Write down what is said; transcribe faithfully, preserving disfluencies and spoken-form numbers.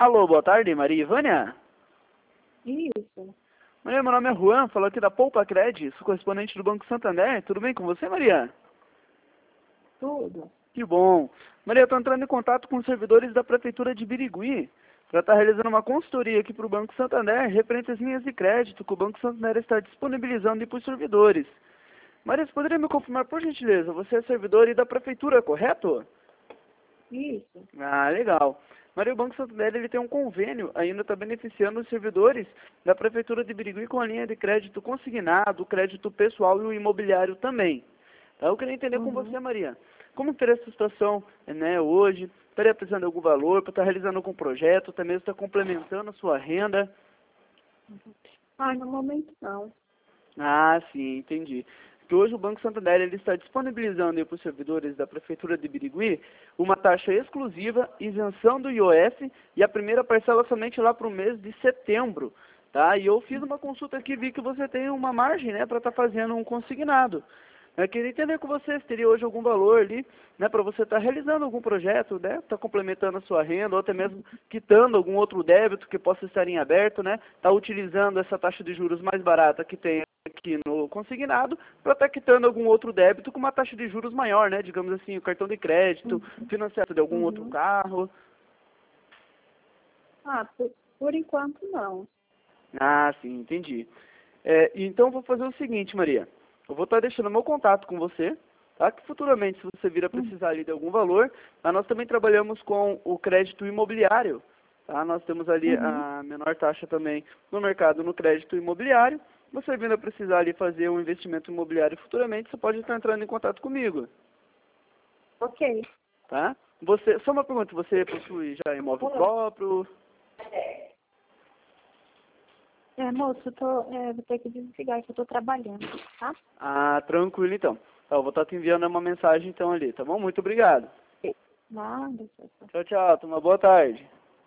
Alô, boa tarde, Maria Ivânia? Isso. Maria, meu nome é Juan, falo aqui da Poupa Cred, sou correspondente do Banco Santander. Tudo bem com você, Maria? Tudo. Que bom. Maria, eu estou entrando em contato com os servidores da Prefeitura de Birigui para estar realizando uma consultoria aqui para o Banco Santander referente às linhas de crédito que o Banco Santander está disponibilizando para os servidores. Maria, você poderia me confirmar, por gentileza, você é servidor aí da Prefeitura, correto? Isso. Ah, legal. Maria, o Banco Santander ele tem um convênio, ainda está beneficiando os servidores da Prefeitura de Birigui com a linha de crédito consignado, crédito pessoal e o imobiliário também. Tá? Eu queria entender Uhum. com você, Maria, como teria essa situação, né, hoje? Estaria precisando de algum valor para estar realizando algum projeto, até mesmo estar complementando a sua renda? Ah, no momento não. Ah, sim, entendi. Que hoje o Banco Santander ele está disponibilizando para os servidores da Prefeitura de Birigui uma taxa exclusiva, isenção do I O F e a primeira parcela somente lá para o mês de setembro. Tá? E eu fiz uma consulta aqui e vi que você tem uma margem, né, para estar fazendo um consignado. Eu queria entender com você se teria hoje algum valor ali, né, para você estar realizando algum projeto, né, estar complementando a sua renda, ou até mesmo quitando algum outro débito que possa estar em aberto, né, estar utilizando essa taxa de juros mais barata que tem aqui no consignado, para estar quitando algum outro débito com uma taxa de juros maior, né, digamos assim, o cartão de crédito, Uhum. financiamento de algum outro Uhum. carro. Ah, por, por enquanto não. Ah, sim, entendi. É, então, eu vou fazer o seguinte, Maria. Eu vou estar deixando meu contato com você, tá? Que futuramente, se você vir a Uhum. precisar ali de algum valor, tá? Nós também trabalhamos com o crédito imobiliário, tá? Nós temos ali Uhum. a menor taxa também no mercado no crédito imobiliário. Você vindo a precisar ali fazer um investimento imobiliário futuramente, você pode estar entrando em contato comigo, Ok. tá? Você, só uma pergunta, você possui já imóvel Olá. próprio? É, moço, eu tô, é, vou ter que desligar que eu tô trabalhando, tá? Ah, tranquilo então. Tá, eu vou estar te enviando uma mensagem então ali, tá bom? Muito obrigado. Nada, tchau, tchau. Tchau, tchau. Tenha uma boa tarde.